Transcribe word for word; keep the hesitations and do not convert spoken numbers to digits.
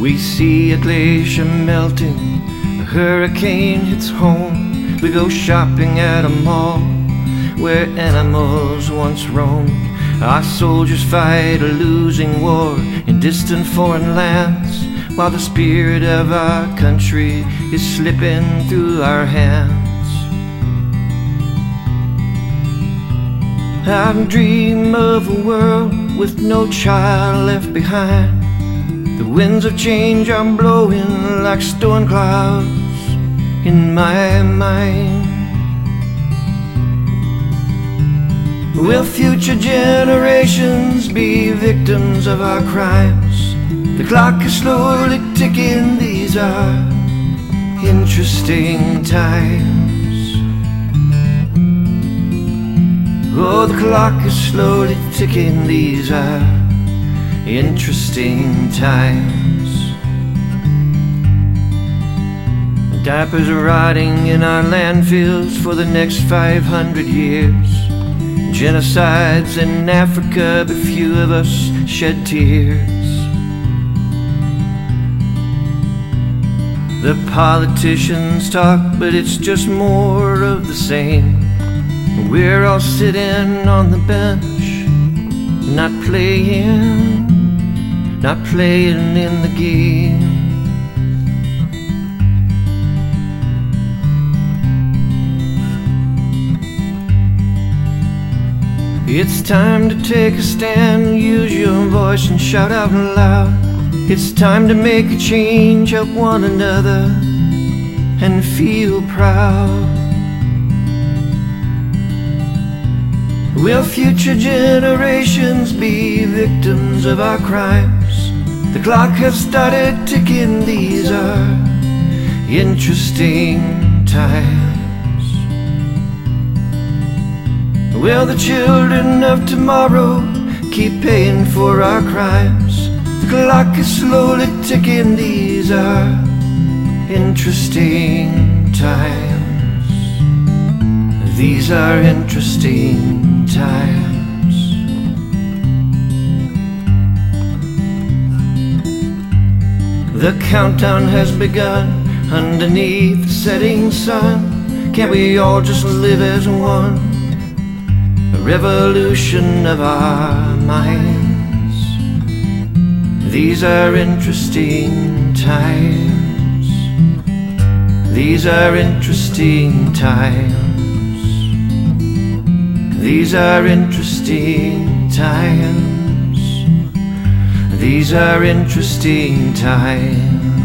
We see a glacier melting, a hurricane hits home. We go shopping at a mall where animals once roamed. Our soldiers fight a losing war in distant foreign lands, while the spirit of our country is slipping through our hands. I dream of a world with no child left behind. The winds of change are blowing like storm clouds in my mind. Will future generations be victims of our crimes? The clock is slowly ticking, these are interesting times. Oh, the clock is slowly ticking, these are interesting times. Diapers are rotting in our landfills for the next five hundred years. Genocides in Africa, but few of us shed tears. The politicians talk, but it's just more of the same. We're all sitting on the bench, not playing, not playing in the game. It's time to take a stand, use your voice and shout out loud. It's time to make a change, help one another and feel proud. Will future generations be victims of our crimes? The clock has started ticking, these are interesting times. Will the children of tomorrow keep paying for our crimes? The clock is slowly ticking, these are interesting times. These are interesting times. The countdown has begun underneath the setting sun. Can't we all just live as one? A revolution of our minds. These are interesting times. These are interesting times. These are interesting times. These are interesting times.